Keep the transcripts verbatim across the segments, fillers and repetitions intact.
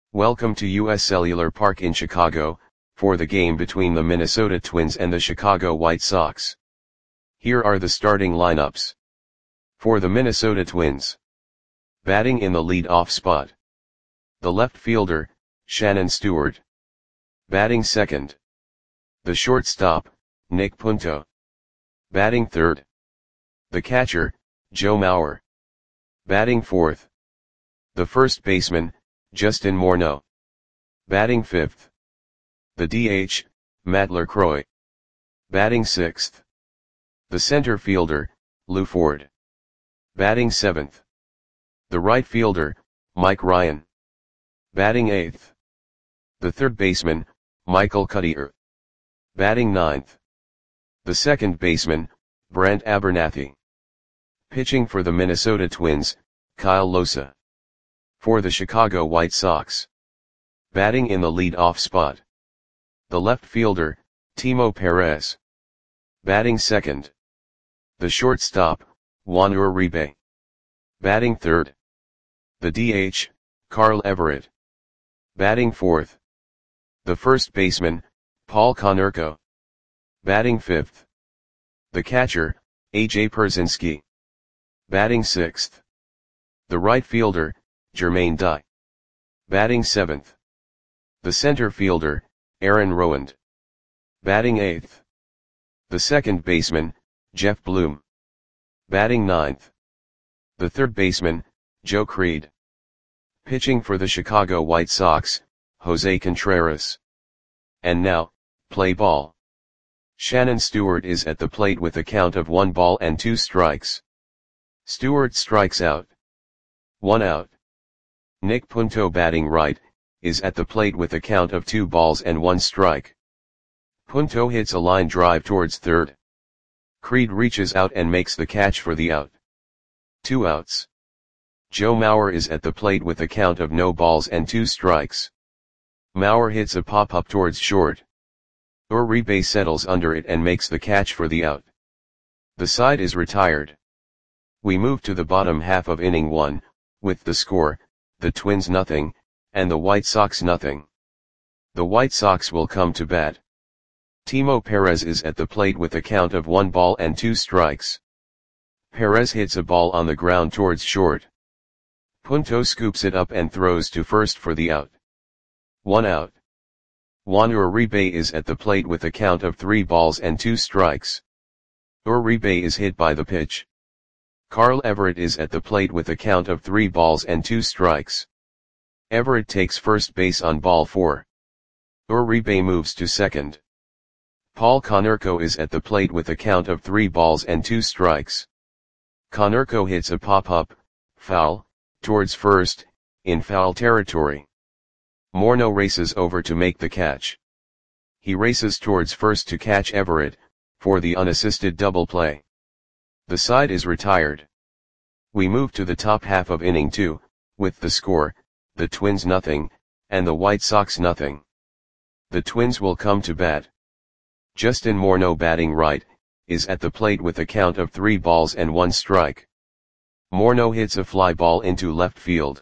Welcome to U S Cellular Park in Chicago, for the game between the Minnesota Twins and the Chicago White Sox. Here are the starting lineups. For the Minnesota Twins. Batting in the lead-off spot. The left fielder, Shannon Stewart. Batting second. The shortstop, Nick Punto. Batting third. The catcher, Joe Mauer. Batting fourth. The first baseman, Justin Morneau. Batting fifth. The D H, Matt LaCroix. Batting sixth. The center fielder, Lou Ford. Batting seventh. The right fielder, Mike Ryan. Batting eighth. The third baseman, Michael Cuddyer. Batting ninth. The second baseman, Brent Abernathy. Pitching for the Minnesota Twins, Kyle Losa. For the Chicago White Sox. Batting in the lead-off spot. The left fielder, Timo Perez. Batting second. The shortstop, Juan Uribe. Batting third. The D H, Carl Everett. Batting fourth. The first baseman, Paul Konerko. Batting fifth. The catcher, A J Pierzynski. Batting sixth. The right fielder, Jermaine Dye. Batting seventh. The center fielder, Aaron Rowand. Batting eighth. The second baseman, Jeff Bloom. Batting ninth. The third baseman, Joe Creed. Pitching for the Chicago White Sox, Jose Contreras. And now, play ball. Shannon Stewart is at the plate with a count of one ball and two strikes. Stewart strikes out. One out. Nick Punto, batting right, is at the plate with a count of two balls and one strike. Punto hits a line drive towards third. Creed reaches out and makes the catch for the out. Two outs. Joe Mauer is at the plate with a count of no balls and two strikes. Mauer hits a pop-up towards short. Uribe settles under it and makes the catch for the out. The side is retired. We move to the bottom half of inning one, with the score, the Twins nothing, and the White Sox nothing. The White Sox will come to bat. Timo Perez is at the plate with a count of one ball and two strikes. Perez hits a ball on the ground towards short. Punto scoops it up and throws to first for the out. One out. Juan Uribe is at the plate with a count of three balls and two strikes. Uribe is hit by the pitch. Carl Everett is at the plate with a count of three balls and two strikes. Everett takes first base on ball four. Uribe moves to second. Paul Konerko is at the plate with a count of three balls and two strikes. Konerko hits a pop-up, foul, towards first, in foul territory. Morneau races over to make the catch. He races towards first to catch Everett, for the unassisted double play. The side is retired. We move to the top half of inning two, with the score, the Twins nothing, and the White Sox nothing. The Twins will come to bat. Justin Morneau, batting right, is at the plate with a count of three balls and one strike. Morneau hits a fly ball into left field.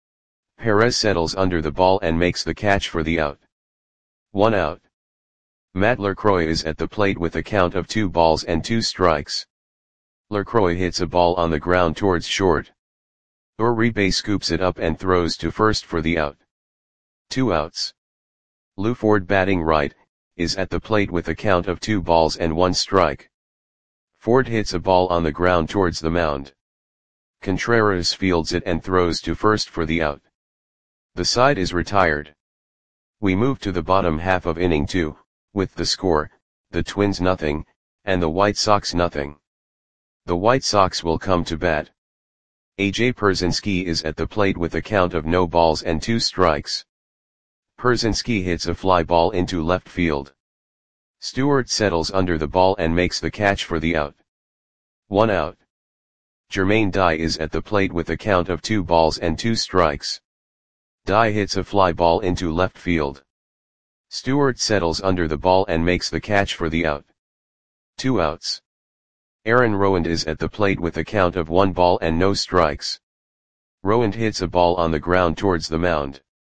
Perez settles under the ball and makes the catch for the out. One out. Matt LaCroix is at the plate with a count of two balls and two strikes. LaCroix hits a ball on the ground towards short. Uribe scoops it up and throws to first for the out. Two outs. Lou Ford, batting right, is at the plate with a count of two balls and one strike. Ford hits a ball on the ground towards the mound. Contreras fields it and throws to first for the out. The side is retired. We move to the bottom half of inning two, with the score, the Twins nothing, and the White Sox nothing. The White Sox will come to bat. A J Pierzynski is at the plate with a count of no balls and two strikes. Pierzynski hits a fly ball into left field. Stewart settles under the ball and makes the catch for the out. One out. Jermaine Dye is at the plate with a count of two balls and two strikes. Dye hits a fly ball into left field. Stewart settles under the ball and makes the catch for the out. Two outs. Aaron Rowand is at the plate with a count of one ball and no strikes. Rowand hits a ball on the ground towards the mound.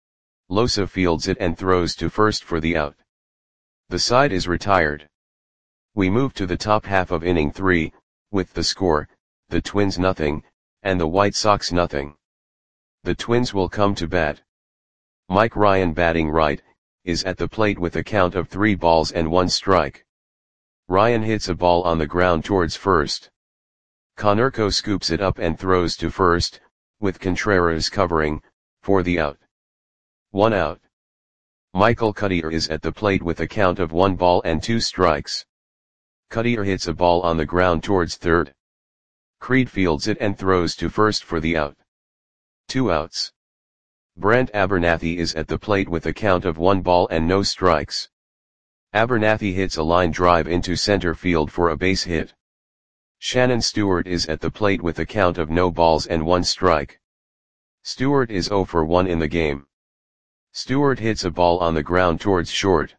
Losa fields it and throws to first for the out. The side is retired. We move to the top half of inning three, with the score, the Twins nothing, and the White Sox nothing. The Twins will come to bat. Mike Ryan, batting right, is at the plate with a count of three balls and one strike. Ryan hits a ball on the ground towards first. Konerko scoops it up and throws to first, with Contreras covering, for the out. One out. Michael Cuddyer is at the plate with a count of one ball and two strikes. Cuddyer hits a ball on the ground towards third. Creed fields it and throws to first for the out. Two outs. Brent Abernathy is at the plate with a count of one ball and no strikes. Abernathy hits a line drive into center field for a base hit. Shannon Stewart is at the plate with a count of no balls and one strike. Stewart is oh for one in the game. Stewart hits a ball on the ground towards short.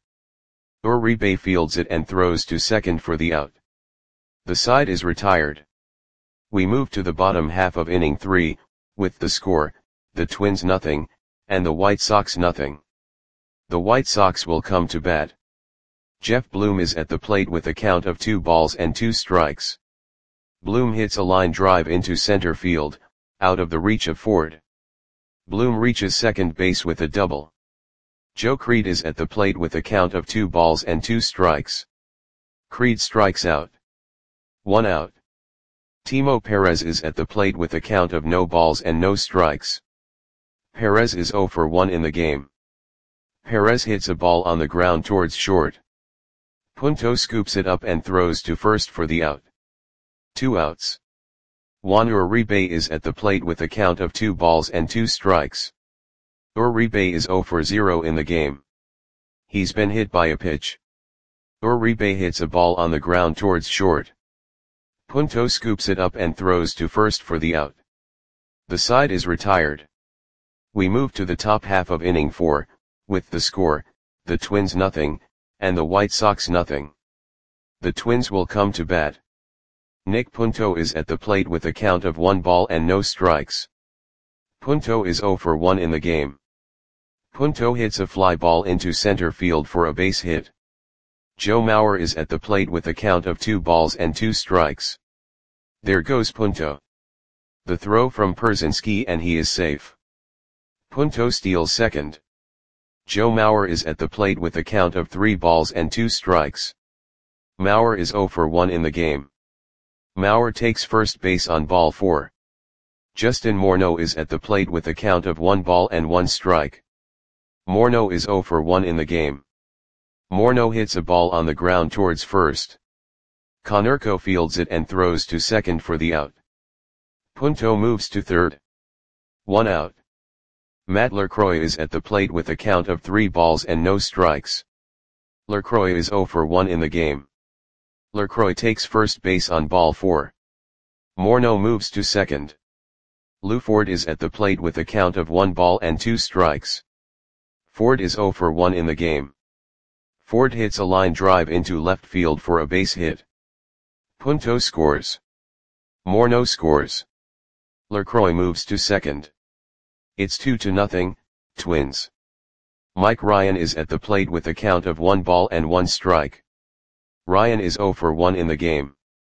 Uribe fields it and throws to second for the out. The side is retired. We move to the bottom half of inning three, with the score, the Twins nothing, and the White Sox nothing. The White Sox will come to bat. Jeff Bloom is at the plate with a count of two balls and two strikes. Bloom hits a line drive into center field, out of the reach of Ford. Bloom reaches second base with a double. Joe Creed is at the plate with a count of two balls and two strikes. Creed strikes out. One out. Timo Perez is at the plate with a count of no balls and no strikes. Perez is oh for one in the game. Perez hits a ball on the ground towards short. Punto scoops it up and throws to first for the out. Two outs. Juan Uribe is at the plate with a count of two balls and two strikes. Uribe is oh for zero in the game. He's been hit by a pitch. Uribe hits a ball on the ground towards short. Punto scoops it up and throws to first for the out. The side is retired. We move to the top half of inning four, with the score, the Twins nothing, and the White Sox nothing. The Twins will come to bat. Nick Punto is at the plate with a count of one ball and no strikes. Punto is oh for one in the game. Punto hits a fly ball into center field for a base hit. Joe Mauer is at the plate with a count of two balls and two strikes. There goes Punto. The throw from Pierzynski and he is safe. Punto steals second. Joe Mauer is at the plate with a count of three balls and two strikes. Mauer is oh for one in the game. Mauer takes first base on ball four. Justin Morneau is at the plate with a count of one ball and one strike. Morneau is oh for one in the game. Morneau hits a ball on the ground towards first. Konerko fields it and throws to second for the out. Punto moves to third. One out. Matt LaCroix is at the plate with a count of three balls and no strikes. LaCroix is oh for one in the game. LaCroix takes first base on ball four. Morneau moves to second. Lou Ford is at the plate with a count of one ball and two strikes. Ford is oh for one in the game. Ford hits a line drive into left field for a base hit. Punto scores. Morneau scores. LaCroix moves to second. It's two to nothing, Twins. Mike Ryan is at the plate with a count of one ball and one strike. Ryan is oh for one in the game.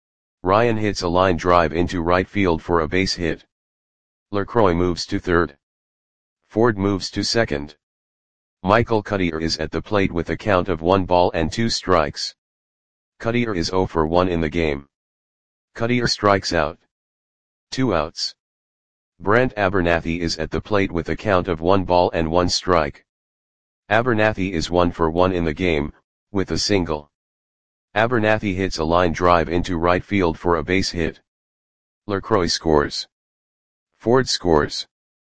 Ryan hits a line drive into right field for a base hit. LaCroix moves to third. Ford moves to second. Michael Cuddyer is at the plate with a count of one ball and two strikes. Cuddyer is oh for one in the game. Cuddyer strikes out. Two outs. Brent Abernathy is at the plate with a count of one ball and one strike. Abernathy is one for one in the game, with a single. Abernathy hits a line drive into right field for a base hit. LaCroix scores. Ford scores.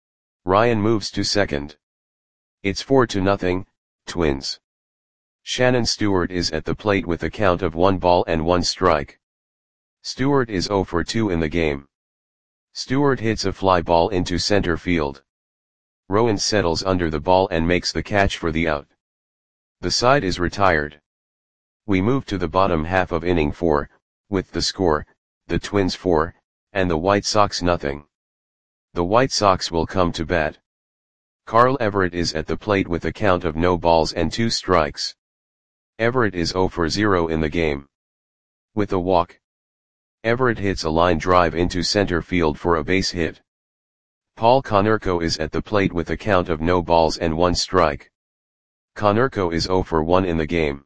Ryan moves to second. It's four to nothing, Twins. Shannon Stewart is at the plate with a count of one ball and one strike. Stewart is oh for two in the game. Stewart hits a fly ball into center field. Rowan settles under the ball and makes the catch for the out. The side is retired. We move to the bottom half of inning four, with the score, the Twins four, and the White Sox nothing. The White Sox will come to bat. Carl Everett is at the plate with a count of no balls and two strikes. Everett is zero for zero in the game. With a walk, Everett hits a line drive into center field for a base hit. Paul Konerko is at the plate with a count of no balls and one strike. Konerko is zero for one in the game.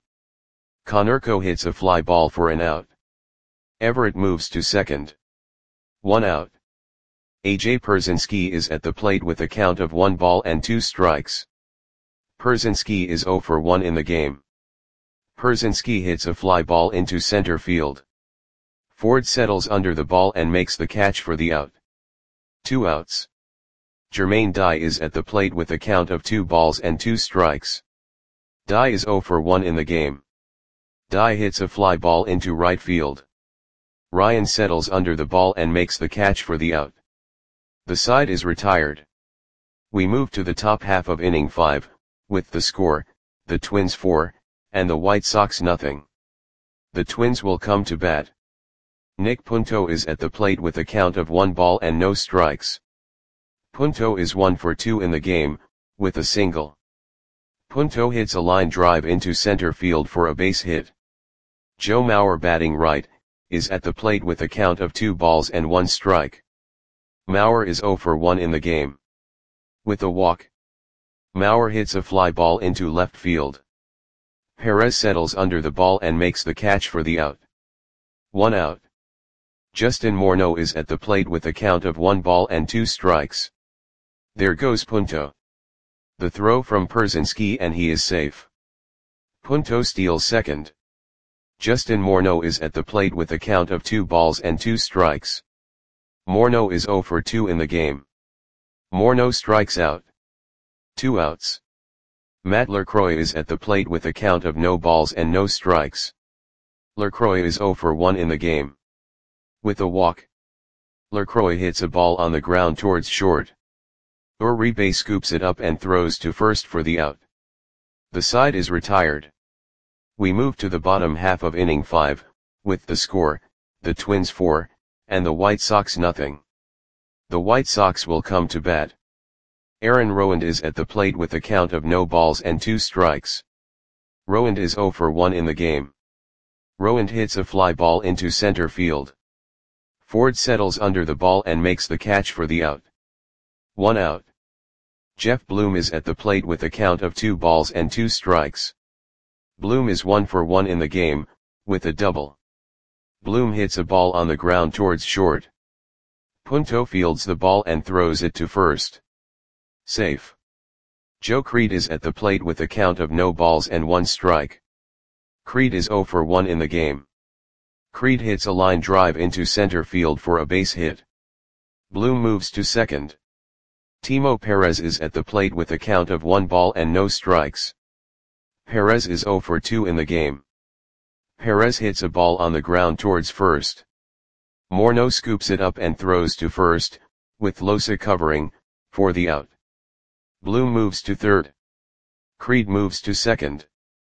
Konerko hits a fly ball for an out. Everett moves to second. One out. A J Pierzynski is at the plate with a count of one ball and two strikes. Pierzynski is zero for one in the game. Pierzynski hits a fly ball into center field. Ford settles under the ball and makes the catch for the out. Two outs. Jermaine Dye is at the plate with a count of two balls and two strikes. Dye is zero for one in the game. Dye hits a fly ball into right field. Ryan settles under the ball and makes the catch for the out. The side is retired. We move to the top half of inning five, with the score, the Twins four, and the White Sox nothing. The Twins will come to bat. Nick Punto is at the plate with a count of one ball and no strikes. Punto is one for two in the game, with a single. Punto hits a line drive into center field for a base hit. Joe Mauer, batting right, is at the plate with a count of two balls and one strike. Mauer is zero for one in the game. With a walk, Mauer hits a fly ball into left field. Perez settles under the ball and makes the catch for the out. One out. Justin Morneau is at the plate with a count of one ball and two strikes. There goes Punto. The throw from Pierzynski and he is safe. Punto steals second. Justin Morneau is at the plate with a count of two balls and two strikes. Morneau is zero for two in the game. Morneau strikes out. Two outs. Matt LaCroix is at the plate with a count of no balls and no strikes. LaCroix is zero for one in the game. With a walk, LaCroix hits a ball on the ground towards short. Uribe scoops it up and throws to first for the out. The side is retired. We move to the bottom half of inning five, with the score, the Twins four, and the White Sox nothing. The White Sox will come to bat. Aaron Rowand is at the plate with a count of no balls and two strikes. Rowand is zero for one in the game. Rowand hits a fly ball into center field. Ford settles under the ball and makes the catch for the out. One out. Jeff Bloom is at the plate with a count of two balls and two strikes. Bloom is one for one in the game, with a double. Bloom hits a ball on the ground towards short. Punto fields the ball and throws it to first. Safe. Joe Creed is at the plate with a count of no balls and one strike. Creed is zero for one in the game. Creed hits a line drive into center field for a base hit. Bloom moves to second. Timo Perez is at the plate with a count of one ball and no strikes. Perez is zero for two in the game. Perez hits a ball on the ground towards first. Morneau scoops it up and throws to first, with Losa covering, for the out. Bloom moves to third. Creed moves to second.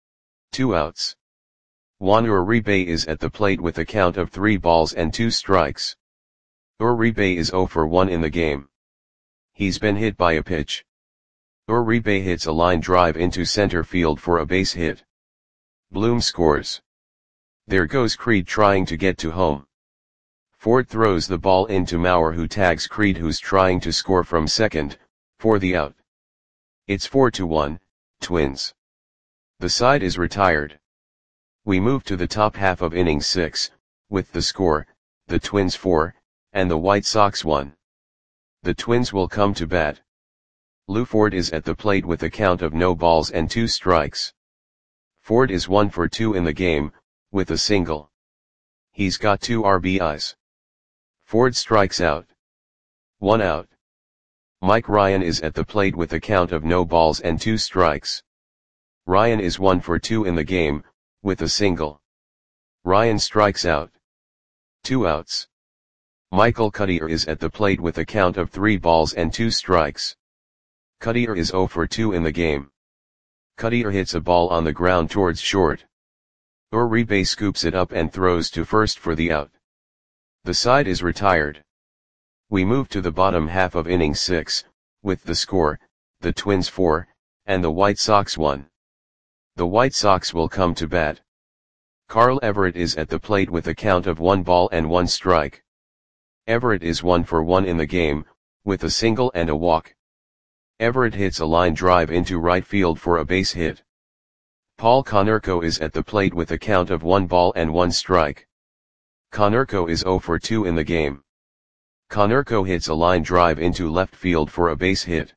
Two outs. Juan Uribe is at the plate with a count of three balls and two strikes. Uribe is zero for one in the game. He's been hit by a pitch. Uribe hits a line drive into center field for a base hit. Bloom scores. There goes Creed trying to get to home. Ford throws the ball into Mauer, who tags Creed, who's trying to score from second, for the out. It's four to one, Twins. The side is retired. We move to the top half of inning six, with the score, the Twins four, and the White Sox one. The Twins will come to bat. Lou Ford is at the plate with a count of no balls and two strikes. Ford is one for two in the game, with a single. He's got two R B Is. Ford strikes out. One out. Mike Ryan is at the plate with a count of no balls and two strikes. Ryan is one for two in the game, with a single. Ryan strikes out. Two outs. Michael Cuddyer is at the plate with a count of three balls and two strikes. Cuddyer is zero for two in the game. Cuddyer hits a ball on the ground towards short. Uribe scoops it up and throws to first for the out. The side is retired. We move to the bottom half of inning six, with the score, the Twins four, and the White Sox one. The White Sox will come to bat. Carl Everett is at the plate with a count of one ball and one strike. Everett is one for one in the game, with a single and a walk. Everett hits a line drive into right field for a base hit. Paul Konerko is at the plate with a count of one ball and one strike. Konerko is zero for two in the game. Konerko hits a line drive into left field for a base hit.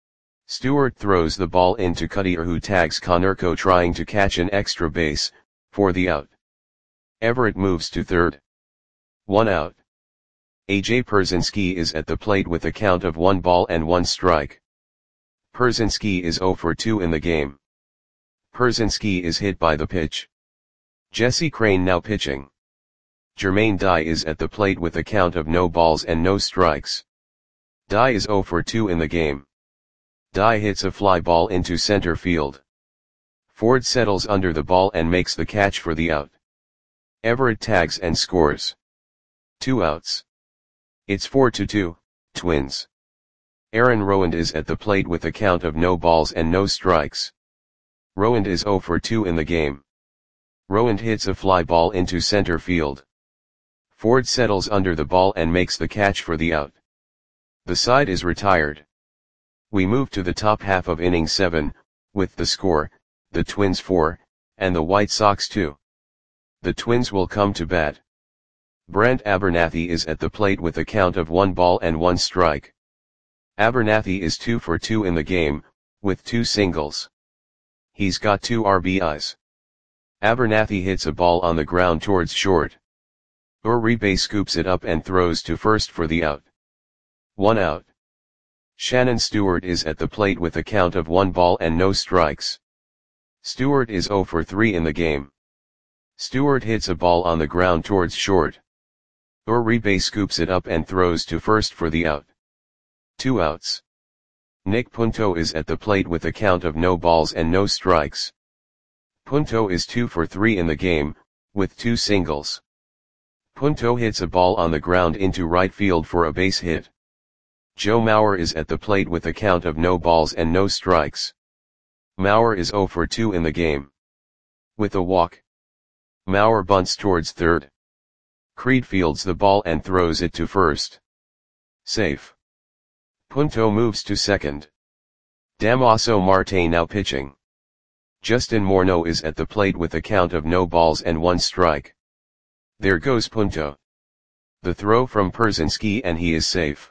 Stewart throws the ball into Cuttier, who tags Konerko trying to catch an extra base, for the out. Everett moves to third. One out. A J Pierzynski is at the plate with a count of one ball and one strike. Pierzynski is zero for two in the game. Pierzynski is hit by the pitch. Jesse Crain now pitching. Jermaine Dye is at the plate with a count of no balls and no strikes. Dye is zero for two in the game. Dye hits a fly ball into center field. Ford settles under the ball and makes the catch for the out. Everett tags and scores. Two outs. It's four to two, Twins. Aaron Rowand is at the plate with a count of no balls and no strikes. Rowand is zero for two in the game. Rowand hits a fly ball into center field. Ford settles under the ball and makes the catch for the out. The side is retired. We move to the top half of inning seven, with the score, the Twins four, and the White Sox two. The Twins will come to bat. Brent Abernathy is at the plate with a count of one ball and one strike. Abernathy is two for two in the game, with two singles. He's got two R B Is. Abernathy hits a ball on the ground towards short. Uribe scoops it up and throws to first for the out. One out. Shannon Stewart is at the plate with a count of one ball and no strikes. Stewart is zero for three in the game. Stewart hits a ball on the ground towards short. Uribe scoops it up and throws to first for the out. Two outs. Nick Punto is at the plate with a count of no balls and no strikes. Punto is two for three in the game, with two singles. Punto hits a ball on the ground into right field for a base hit. Joe Mauer is at the plate with a count of no balls and no strikes. Mauer is zero for two in the game. With a walk. Mauer bunts towards third. Creed fields the ball and throws it to first. Safe. Punto moves to second. Damaso Marte now pitching. Justin Morneau is at the plate with a count of no balls and one strike. There goes Punto. The throw from Pierzynski and he is safe.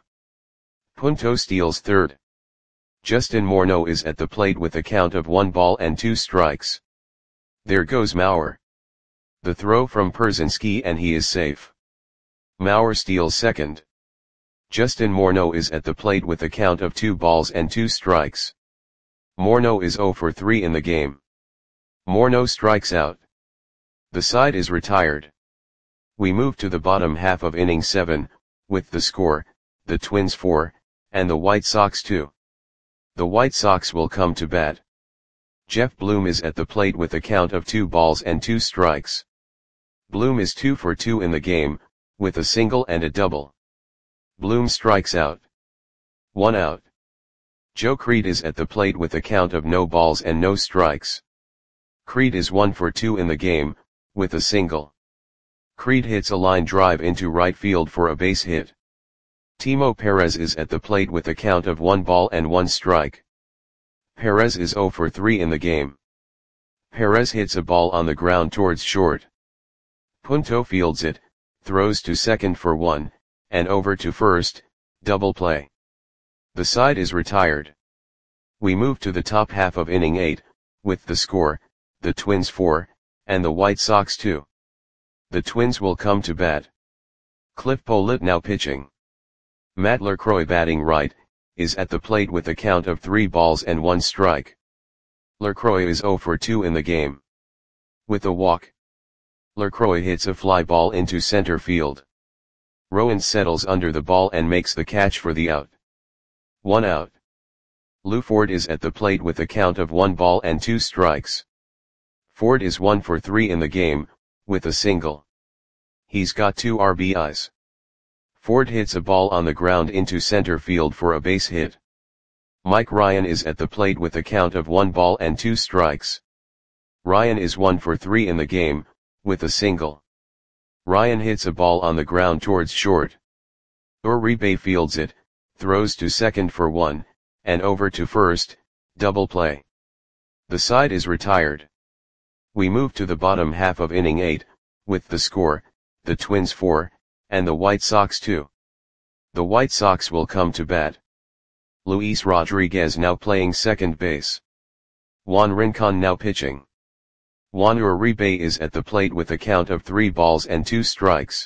Punto steals third. Justin Morneau is at the plate with a count of one ball and two strikes. There goes Mauer. The throw from Pierzynski and he is safe. Mauer steals second. Justin Morneau is at the plate with a count of two balls and two strikes. Morneau is zero for three in the game. Morneau strikes out. The side is retired. We move to the bottom half of inning seven, with the score, the Twins four, and the White Sox two. The White Sox will come to bat. Jeff Bloom is at the plate with a count of two balls and two strikes. Bloom is two for two in the game, with a single and a double. Bloom strikes out. One out. Joe Creed is at the plate with a count of no balls and no strikes. Creed is one for two in the game, with a single. Creed hits a line drive into right field for a base hit. Timo Perez is at the plate with a count of one ball and one strike. Perez is zero for three in the game. Perez hits a ball on the ground towards short. Punto fields it, throws to second for one, and over to first, double play. The side is retired. We move to the top half of inning eight, with the score, the Twins four, and the White Sox two. The Twins will come to bat. Cliff Pollitt now pitching. Matt LaCroix batting right, is at the plate with a count of three balls and one strike. LaCroix is zero for two in the game. With a walk. LaCroix hits a fly ball into center field. Rowand settles under the ball and makes the catch for the out. One out. Lou Ford is at the plate with a count of one ball and two strikes. Ford is one for three in the game, with a single. He's got two R B Is. Ford hits a ball on the ground into center field for a base hit. Mike Ryan is at the plate with a count of one ball and two strikes. Ryan is one for three in the game, with a single. Ryan hits a ball on the ground towards short. Uribe fields it, throws to second for one, and over to first, double play. The side is retired. We move to the bottom half of inning eight, with the score, the Twins four, and the White Sox two. The White Sox will come to bat. Luis Rodriguez now playing second base. Juan Rincon now pitching. Juan Uribe is at the plate with a count of three balls and two strikes.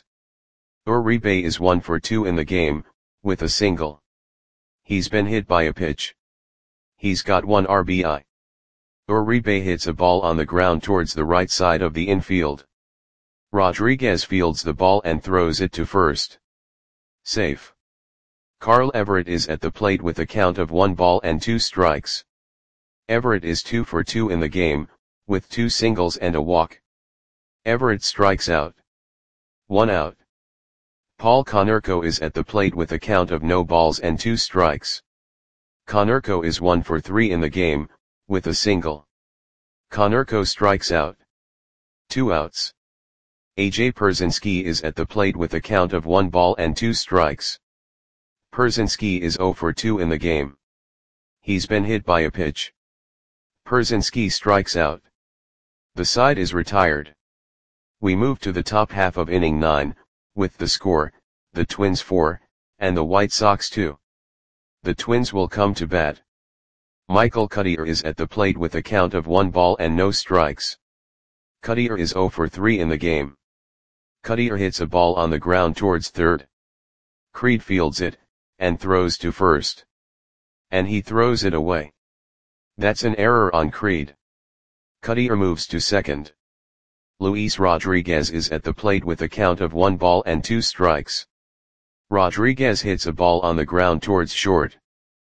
Uribe is one for two in the game, with a single. He's been hit by a pitch. He's got one R B I. Uribe hits a ball on the ground towards the right side of the infield. Rodriguez fields the ball and throws it to first. Safe. Carl Everett is at the plate with a count of one ball and two strikes. Everett is two for two in the game, with two singles and a walk. Everett strikes out. One out. Paul Konerko is at the plate with a count of no balls and two strikes. Konerko is one for three in the game, with a single. Konerko strikes out. Two outs. A J Pierzynski is at the plate with a count of one ball and two strikes. Pierzynski is zero for two in the game. He's been hit by a pitch. Pierzynski strikes out. The side is retired. We move to the top half of inning nine, with the score, the Twins four, and the White Sox two. The Twins will come to bat. Michael Cuddyer is at the plate with a count of one ball and no strikes. Cuddyer is zero for three in the game. Cuddyer hits a ball on the ground towards third. Creed fields it, and throws to first. And he throws it away. That's an error on Creed. Cuddyer moves to second. Luis Rodriguez is at the plate with a count of one ball and two strikes. Rodriguez hits a ball on the ground towards short.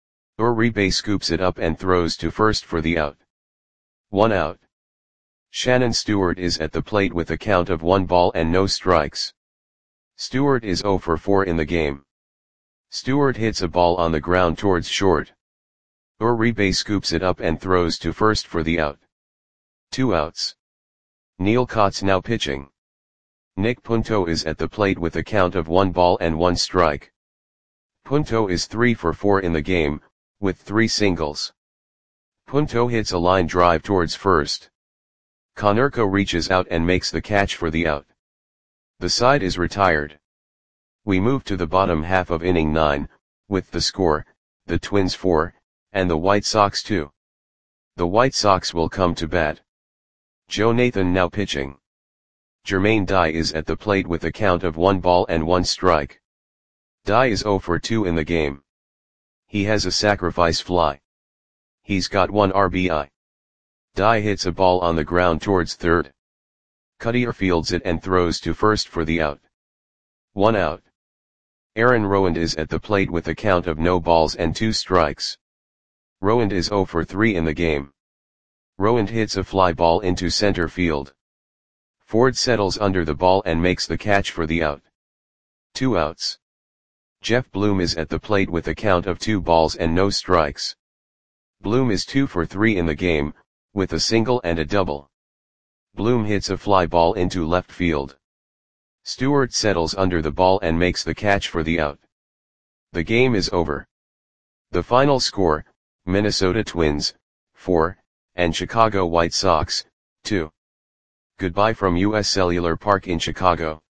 Uribe scoops it up and throws to first for the out. One out. Shannon Stewart is at the plate with a count of one ball and no strikes. Stewart is zero for four in the game. Stewart hits a ball on the ground towards short. Uribe scoops it up and throws to first for the out. Two outs. Neil Kotz now pitching. Nick Punto is at the plate with a count of one ball and one strike. Punto is three for four in the game, with three singles. Punto hits a line drive towards first. Konerko reaches out and makes the catch for the out. The side is retired. We move to the bottom half of inning nine, with the score, the Twins four, and the White Sox two. The White Sox will come to bat. Joe Nathan now pitching. Jermaine Dye is at the plate with a count of one ball and one strike. Dye is zero for two in the game. He has a sacrifice fly. He's got one R B I. Dye hits a ball on the ground towards third. Cuddyer fields it and throws to first for the out. One out. Aaron Rowand is at the plate with a count of no balls and two strikes. Rowand is zero for three in the game. Rowand hits a fly ball into center field. Ford settles under the ball and makes the catch for the out. Two outs. Jeff Bloom is at the plate with a count of two balls and no strikes. Bloom is two for three in the game, with a single and a double. Bloom hits a fly ball into left field. Stewart settles under the ball and makes the catch for the out. The game is over. The final score, Minnesota Twins, four, and Chicago White Sox, two. Goodbye from U S Cellular Park in Chicago.